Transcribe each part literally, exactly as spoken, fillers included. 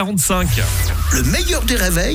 quarante-cinq. Le meilleur des réveils.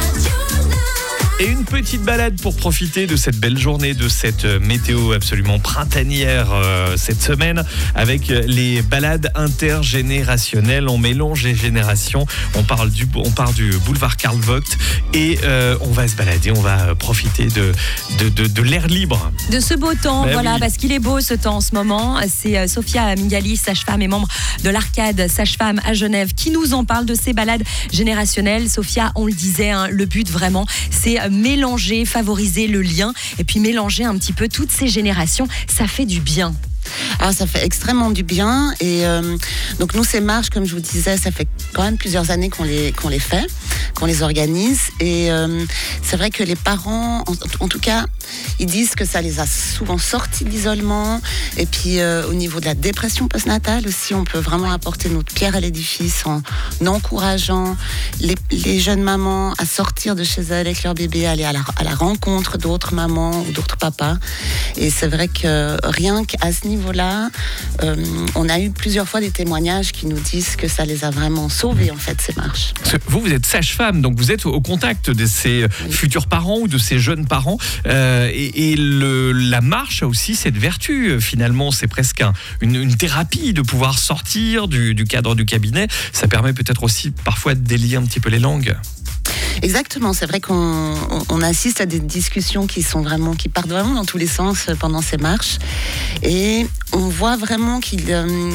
Et une petite balade pour profiter de cette belle journée, de cette météo absolument printanière euh, cette semaine, avec les balades intergénérationnelles. On mélange les générations. On parle du, on part du boulevard Karl Vogt et euh, on va se balader, on va profiter de, de, de, de l'air libre. De ce beau temps, Ben voilà, oui. parce qu'il est beau ce temps en ce moment. C'est Sophia Mingali, sage-femme et membre de l'Arcade Sage-Femme à Genève, qui nous en parle de ces balades générationnelles. Sophia, on le disait, hein, le but vraiment, c'est mélanger, favoriser le lien et puis mélanger un petit peu toutes ces générations. Ça fait du bien. Alors ça fait extrêmement du bien et euh, donc nous ces marches, comme je vous disais, ça fait quand même plusieurs années qu'on les, qu'on les fait, qu'on les organise et euh, c'est vrai que les parents, en, en tout cas, ils disent que ça les a souvent sortis de l'isolement et puis euh, au niveau de la dépression postnatale aussi, on peut vraiment apporter notre pierre à l'édifice en encourageant les, les jeunes mamans à sortir de chez elles avec leur bébé, à aller à la, à la rencontre d'autres mamans ou d'autres papas et c'est vrai que rien qu'à ce niveau niveau-là, euh, on a eu plusieurs fois des témoignages qui nous disent que ça les a vraiment sauvés en fait ces marches. Parce que vous, vous êtes sage-femme, donc vous êtes au contact de ces oui. futurs parents ou de ces jeunes parents, euh, et, et le, la marche a aussi cette vertu. Finalement, c'est presque un, une, une thérapie de pouvoir sortir du, du cadre du cabinet. Ça permet peut-être aussi parfois de délier un petit peu les langues. Exactement, c'est vrai qu'on on, on assiste à des discussions qui sont vraiment, qui partent vraiment dans tous les sens pendant ces marches, et on voit vraiment qu'il euh,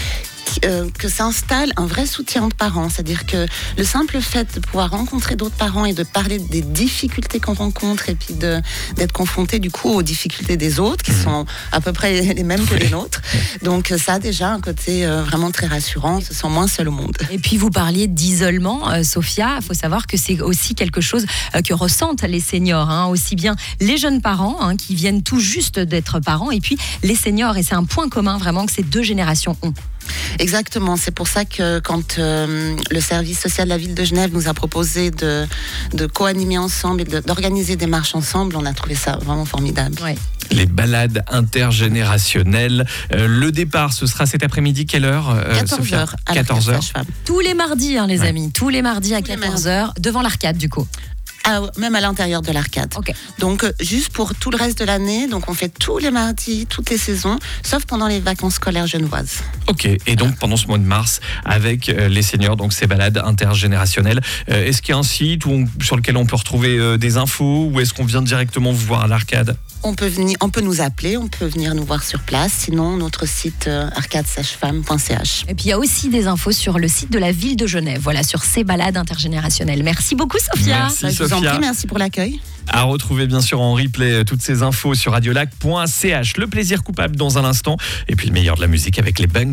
Euh, que s'installe un vrai soutien de parents, c'est-à-dire que le simple fait de pouvoir rencontrer d'autres parents et de parler des difficultés qu'on rencontre et puis de, d'être confronté du coup aux difficultés des autres qui sont à peu près les mêmes que les nôtres, donc ça a déjà un côté euh, vraiment très rassurant, on se sent moins seul au monde. Et puis vous parliez d'isolement, euh, Sophia, il faut savoir que c'est aussi quelque chose euh, que ressentent les seniors, hein, aussi bien les jeunes parents hein, qui viennent tout juste d'être parents et puis les seniors, et c'est un point commun vraiment que ces deux générations ont. Exactement, c'est pour ça que quand euh, le service social de la ville de Genève nous a proposé de, de co-animer ensemble et de, d'organiser des marches ensemble, on a trouvé ça vraiment formidable. Ouais. Les balades intergénérationnelles. Euh, le départ, ce sera cet après-midi, quelle heure euh, quatorze heures. quatorze heures. Tous les mardis, hein, les ouais. amis, tous les mardis à tous quatorze heures, devant l'Arcade du coup. Ah, même à l'intérieur de l'Arcade. Okay. Donc, juste pour tout le reste de l'année, donc on fait tous les mardis, toutes les saisons, sauf pendant les vacances scolaires genevoises. Ok, et donc pendant ce mois de mars, avec euh, les seniors, donc ces balades intergénérationnelles, euh, est-ce qu'il y a un site où on, sur lequel on peut retrouver euh, des infos, ou est-ce qu'on vient directement vous voir à l'Arcade ? On peut, venir, on peut nous appeler, on peut venir nous voir sur place, sinon notre site euh, arcade sage femme point c h. Et puis il y a aussi des infos sur le site de la ville de Genève, voilà, sur ces balades intergénérationnelles. Merci beaucoup Sophia. Merci, bah, je vous Sophia. en prie, merci pour l'accueil. À retrouver bien sûr en replay toutes ces infos sur radiolac point c h. Le plaisir coupable dans un instant, et puis le meilleur de la musique avec les Bungs.